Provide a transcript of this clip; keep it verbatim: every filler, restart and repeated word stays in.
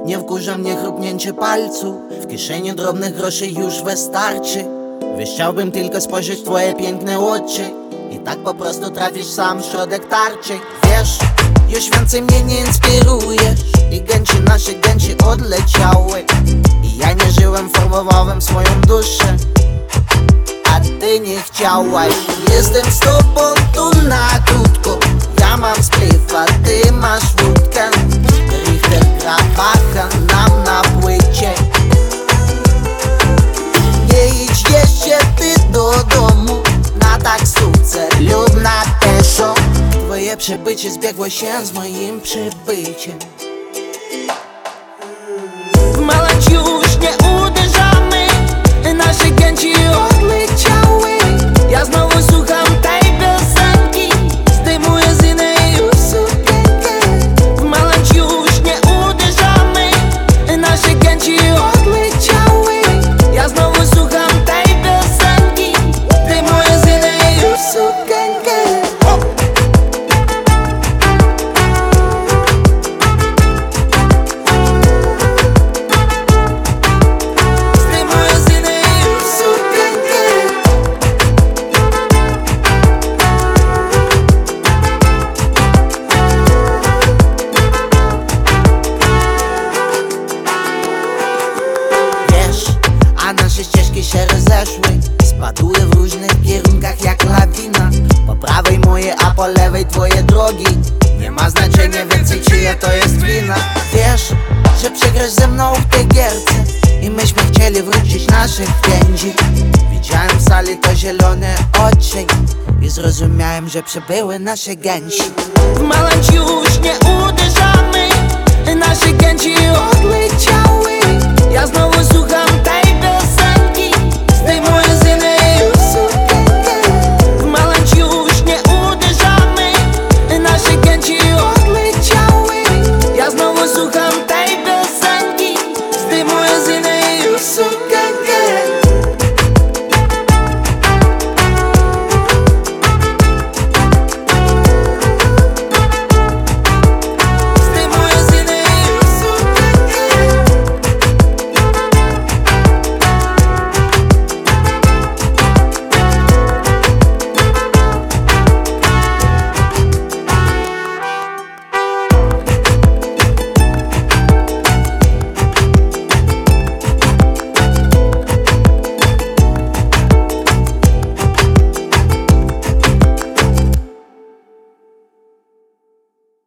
Nie wkurza mnie chrupnięcie palców, w kieszeni drobnych groszy już wystarczy. Wiesz, chciałbym tylko spojrzeć w twoje piękne oczy i tak po prostu trafisz sam w środek tarczy. Wiesz, już więcej mnie nie inspirujesz i gęci nasze gęci odleciały i ja nie żyłem, formowałem swoją duszę, a ty nie chciałaś. Jestem z tobą tu na krótko, ja mam spliff, a ty masz wódkę. Richter gra bacha nam na płycie. Nie idź jeszcze ty do domu na taksówce lub na pieszo. Twoje przybycie zbiegło się z moim przybyciem. W malać już nie uderzamy, nasze gęci odleciały. Ja znowu słucham tej piosenki, zdejmuję z innej już sukienkę. W malać już nie uderzamy, nasze gęci odleciały. Ja znowu słucham tej piosenki, zdejmuję z innej już sukienkę. A nasze ścieżki się rozeszły, spadły w różnych kierunkach jak lawina. Po prawej moje, a po lewej twoje drogi. Nie ma znaczenia więcej czyja to jest wina. Wiesz, że przegrasz ze mną w tej gierce i myśmy chcieli wrócić naszych więzi. Widziałem w sali to zielone oczy i zrozumiałem, że przybyły nasze gęsi. W malęć już nie uderzamy, nasze gęci odleciały. Ja znowu